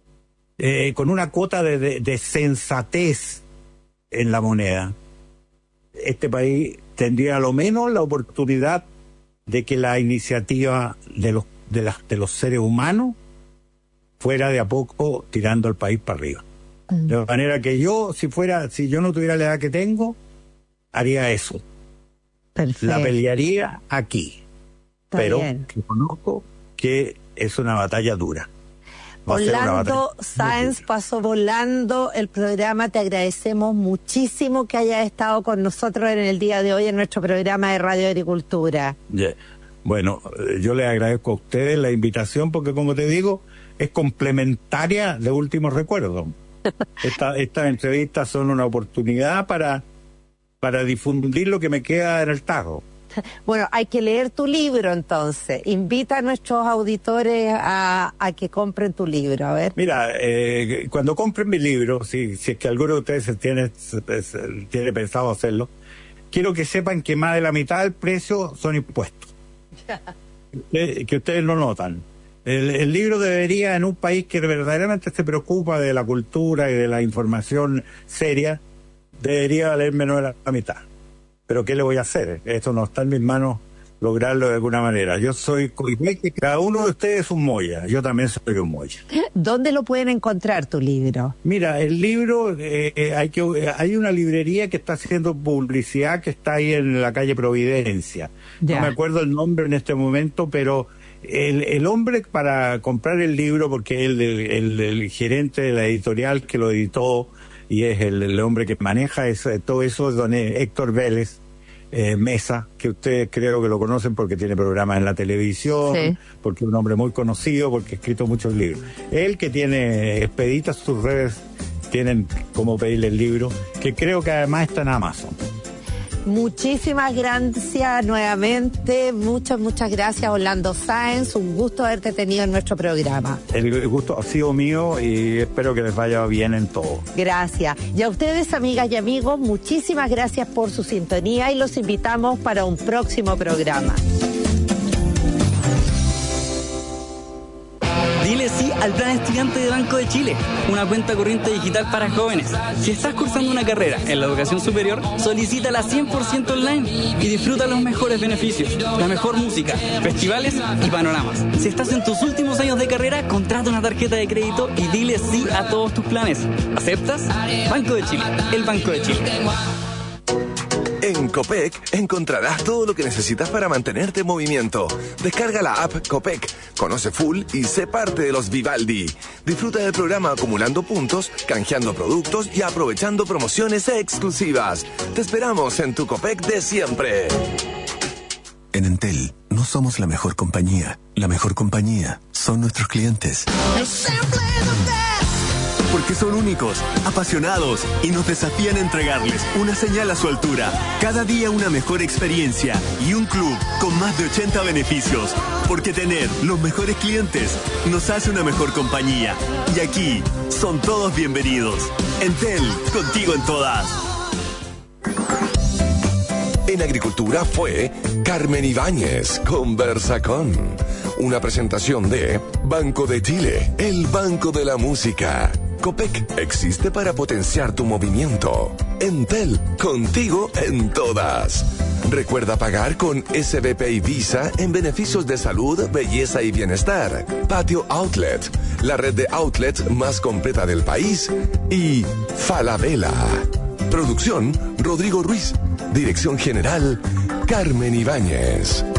Speaker 3: con una cuota de sensatez en la moneda. Este país tendría a lo menos la oportunidad de que la iniciativa de los seres humanos fuera de a poco tirando al país para arriba. De manera que si yo no tuviera la edad que tengo, haría eso.
Speaker 2: Perfecto.
Speaker 3: La pelearía aquí.
Speaker 2: Está
Speaker 3: pero
Speaker 2: bien.
Speaker 3: reconozco que es una batalla dura.
Speaker 2: Orlando Sáenz pasó volando el programa. Te agradecemos muchísimo que hayas estado con nosotros en el día de hoy en nuestro programa de Radio Agricultura.
Speaker 3: Yeah. Bueno, yo les agradezco a ustedes la invitación porque, como te digo, es complementaria de Últimos Recuerdos. Estas entrevistas son una oportunidad para difundir lo que me queda en el tarro.
Speaker 2: Bueno, hay que leer tu libro entonces. Invita a nuestros auditores a que compren tu libro, a ver.
Speaker 3: Mira, cuando compren mi libro, si es que alguno de ustedes tiene pensado hacerlo, quiero que sepan que más de la mitad del precio son impuestos. Que ustedes lo notan. El libro debería, en un país que verdaderamente se preocupa de la cultura y de la información seria, debería valer menos de la mitad. Pero ¿qué le voy a hacer? Esto no está en mis manos lograrlo de alguna manera. Yo soy, cada uno de ustedes es un Moya, yo también soy un Moya.
Speaker 2: ¿Dónde lo pueden encontrar tu libro?
Speaker 3: Mira, el libro, hay una librería que está haciendo publicidad que está ahí en la calle Providencia.
Speaker 2: Ya.
Speaker 3: No me acuerdo el nombre en este momento, pero el hombre para comprar el libro, porque el gerente de la editorial que lo editó y es el hombre que maneja todo eso, es don Héctor Vélez. Mesa, que ustedes creo que lo conocen porque tiene programas en la televisión,
Speaker 2: Sí.
Speaker 3: porque es un hombre muy conocido, porque ha escrito muchos libros. Él que tiene expeditas sus redes, tienen como pedirle el libro, que creo que además está en Amazon.
Speaker 2: Muchísimas gracias nuevamente, muchas gracias Orlando Sáenz, un gusto haberte tenido en nuestro programa.
Speaker 3: El gusto ha sido mío y espero que les vaya bien en todo.
Speaker 2: Gracias. Y a ustedes, amigas y amigos, muchísimas gracias por su sintonía y los invitamos para un próximo programa.
Speaker 4: Dile sí al Plan Estudiante de Banco de Chile, una cuenta corriente digital para jóvenes. Si estás cursando una carrera en la educación superior, solicítala 100% online y disfruta los mejores beneficios, la mejor música, festivales y panoramas. Si estás en tus últimos años de carrera, contrata una tarjeta de crédito y dile sí a todos tus planes. ¿Aceptas? Banco de Chile, el Banco de Chile.
Speaker 1: En Copec encontrarás todo lo que necesitas para mantenerte en movimiento. Descarga la app Copec, conoce full y sé parte de los Vivaldi. Disfruta del programa acumulando puntos, canjeando productos y aprovechando promociones exclusivas. Te esperamos en tu Copec de siempre.
Speaker 5: En Entel no somos la mejor compañía. La mejor compañía son nuestros clientes. Porque son únicos, apasionados y nos desafían a entregarles una señal a su altura. Cada día una mejor experiencia y un club con más de 80 beneficios. Porque tener los mejores clientes nos hace una mejor compañía. Y aquí son todos bienvenidos. Entel, contigo en todas.
Speaker 1: En Agricultura fue Carmen Ibáñez, Conversa con. Una presentación de Banco de Chile, el banco de la música. Copec existe para potenciar tu movimiento. Entel, contigo en todas. Recuerda pagar con SBP y Visa en beneficios de salud, belleza y bienestar. Patio Outlet, la red de outlets más completa del país. Y Falabella. Producción, Rodrigo Ruiz. Dirección General, Carmen Ibáñez.